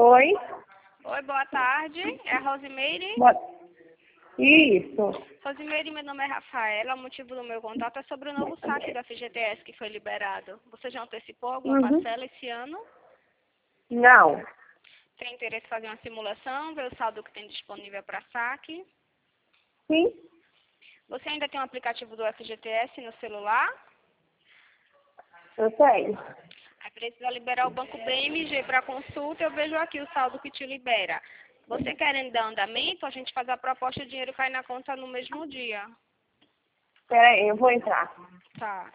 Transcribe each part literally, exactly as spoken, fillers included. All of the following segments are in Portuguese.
Oi? Oi, boa tarde. É a Rosimeire? Boa... Isso. Rosimeire, meu nome é Rafaela. O motivo do meu contato é sobre o novo saque da F G T S que foi liberado. Você já antecipou alguma Uhum. parcela esse ano? Não. Tem interesse em fazer uma simulação, ver o saldo que tem disponível para saque? Sim, Você ainda tem um aplicativo do F G T S no celular? eu tenho. Aí precisa liberar o banco B M G para consulta. Eu vejo aqui o saldo que te libera. Você querendo dar andamento, a gente faz a proposta e o dinheiro cai na conta no mesmo dia. Espera aí, eu vou entrar. Tá.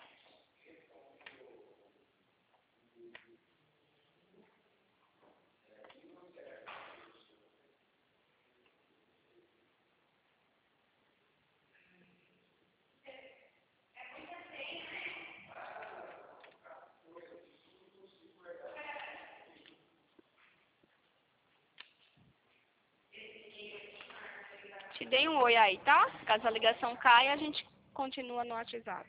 Te dei um oi aí, tá? Caso a ligação caia, a gente continua no WhatsApp.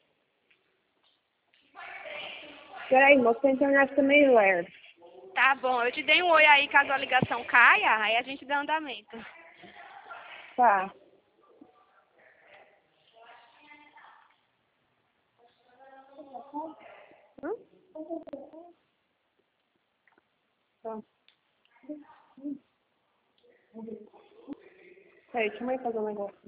Espera aí, moça, a internet tá meio lerda. Tá bom, eu te dei um oi aí, caso a ligação caia, aí a gente dá andamento. Tá. Hã? Tá. Peraí, deixa eu mãe fazer um negócio.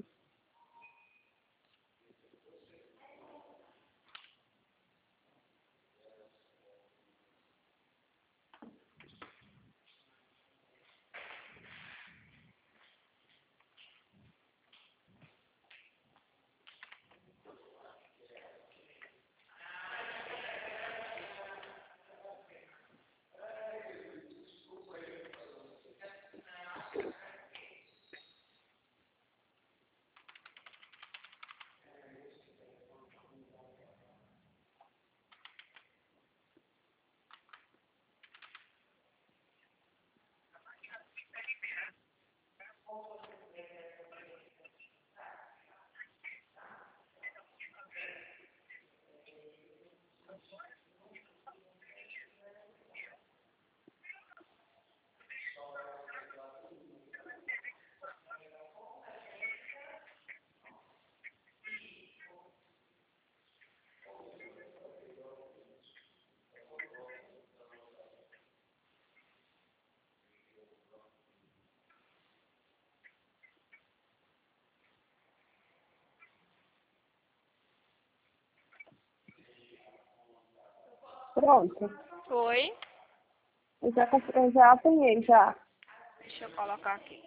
Pronto. Oi? Eu já, comp- eu já apanhei, já. Deixa eu colocar aqui.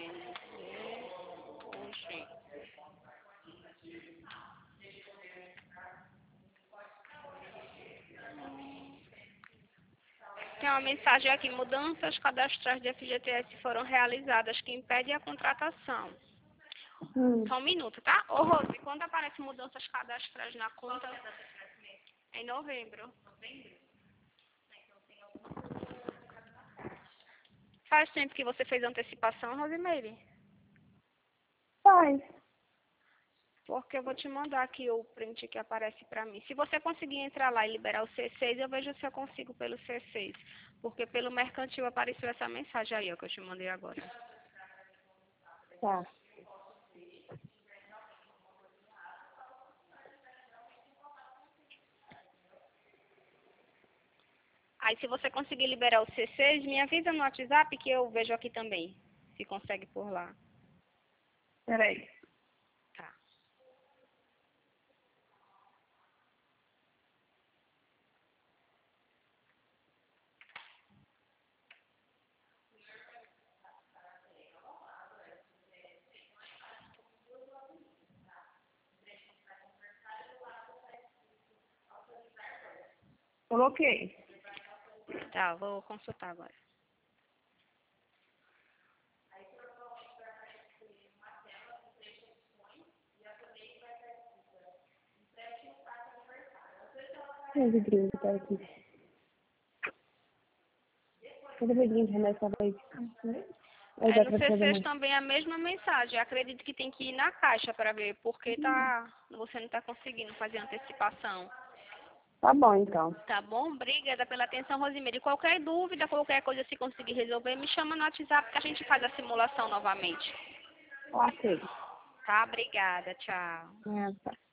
Oxi. Tem uma mensagem aqui, mudanças cadastrais de F G T S foram realizadas, que impede a contratação. Hum. Só um minuto, tá? Ô, Rose, quando aparece mudanças cadastrais na conta? Em novembro. Faz tempo que você fez antecipação, Rosimeire? Faz. Porque eu vou te mandar aqui o print que aparece pra mim. Se você conseguir entrar lá e liberar o C seis, eu vejo se eu consigo pelo C seis. Porque pelo mercantil apareceu essa mensagem aí, ó, que eu te mandei agora. Tá. Aí se você conseguir liberar o C seis, me avisa no WhatsApp que eu vejo aqui também. Se consegue por lá. Espera aí. Tá. Coloquei. Tá, vou consultar agora. Tem vidrinho que tá aqui. Cadê o vidrinho de remédio tava aí? Aí É, dá no pra fazer C seis mais. também a mesma mensagem. Acredito que tem que ir na caixa para ver porque tá, você não está conseguindo fazer antecipação. Tá bom, então. Tá bom? Obrigada pela atenção, Rosimeire. Qualquer dúvida, qualquer coisa, se conseguir resolver, me chama no WhatsApp que a gente faz a simulação novamente. Ok. Tá? Obrigada. Tchau. É, tá.